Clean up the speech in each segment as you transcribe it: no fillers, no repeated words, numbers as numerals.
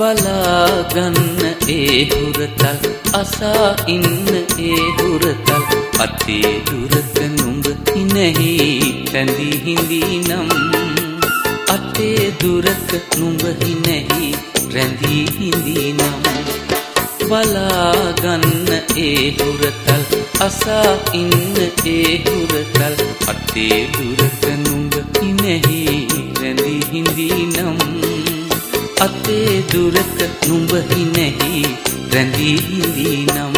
බලාගන්න ඒ හුරතල් අසා ඉන්න ඒ හුරතල් අතේ දුරක නුඹ හිනෙහි රැඳී හිඳී නම් අතේ දුරක නුඹ හිනෙහි රැඳී හිඳී නම් බලාගන්න ඒ හුරතල් අසා ඉන්න ඒ හුරතල් අතේ දුරක නුඹ හිනෙහි රැඳී හිඳී නම් අතේ දුරක නුඹ හිනෙහි රැඳී හිඳී නම්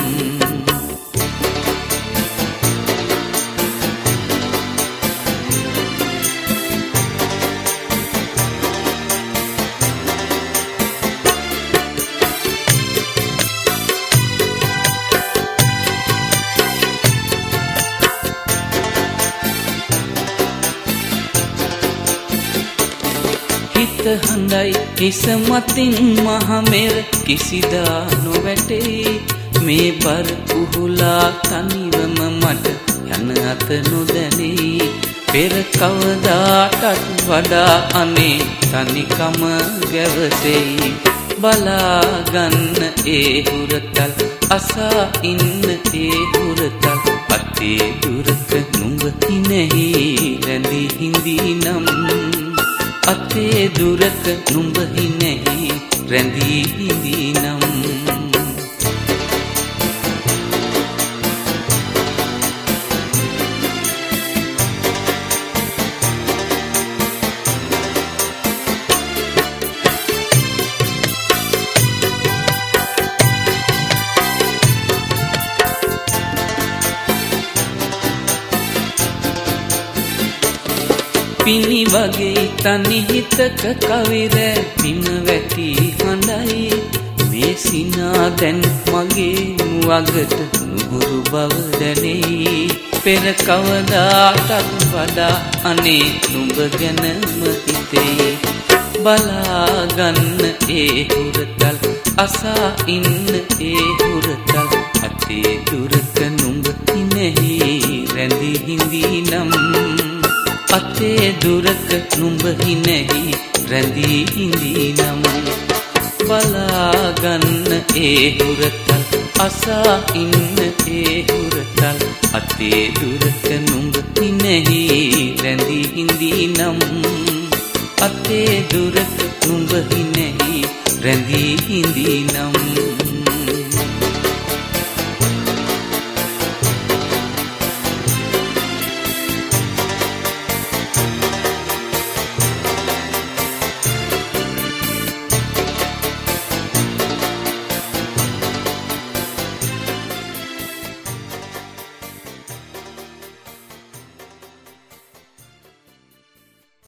හිත හඳයි හිස මතින් මහමෙර කිසිදා නොවැටේ මේ බර උහුලා තනිවම මට යන අත නොදැනේ පෙර කවදාටත් වඩා අනේ තනිකම ගැවසෙයි බලාගන්න ඒ හුරතල් අසා ඉන්න ඒ හුරතල් අතේ දුරක නුඹ හිනෙහි රැඳී හිඳී නම් අතේ දුරක නුඹ හිනෙහි රැඳී හිඳී නම් පිණි වගේ තනි හිතක කවිර පින වැටි හඬයි මේ සිනා දැන් මගේ මුවගට නුහුරු බව දැනේ පෙර කවදාටත් වඩා අනේ නුඹ ගැනම හිතේ බලාගන්න ඒ හුරතල් අසා ඉන්න ඒ හුරතල් අතේ දුරක නුඹ හිනෙහි රැඳී හිඳී නම් අතේ දුරක නුඹ හිනෙහි රැඳී හිඳී නම් බලාගන්න ඒ හුරතල් අසා ඉන්න ඒ හුරතල් අතේ දුරක නුඹ හිනෙහි රැඳී හිඳී නම් අතේ දුරක නුඹ හිනෙහි රැඳී හිඳී නම්